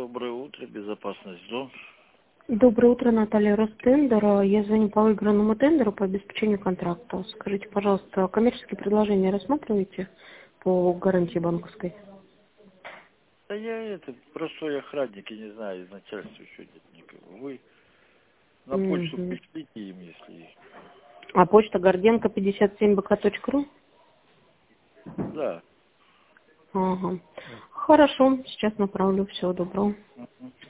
Доброе утро, безопасность зон. Доброе утро, Наталья, Ростендер. Я звоню по выигранному тендеру по обеспечению контракта. Скажите, пожалуйста, коммерческие предложения рассматриваете по гарантии банковской? Да я простой охранник, и не знаю, из начальства еще нет никого. Вы на почту Мгм. пришлите им, если... А почта горденко57bk.ru? Да. Ага. Хорошо, сейчас направлю. Всего доброго. Мгм.